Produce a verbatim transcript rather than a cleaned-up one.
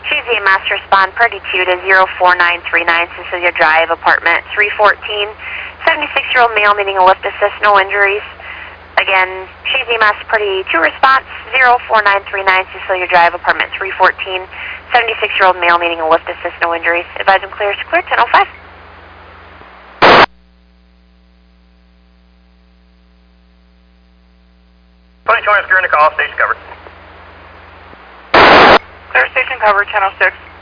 Tuesday, Master Respond, Party two to zero four nine three nine, Cecilia Drive, apartment three fourteen. seventy-six-year-old male needing a lift assist, no injuries. Again, Tuesday, Master Party two response, zero four nine three nine, Cecilia Drive, apartment three fourteen. seventy-six-year-old male needing a lift assist, no injuries. Advise him clear to clear, ten oh five. twenty twenty, Guernica, all station covered. Clear station covered, ten oh six.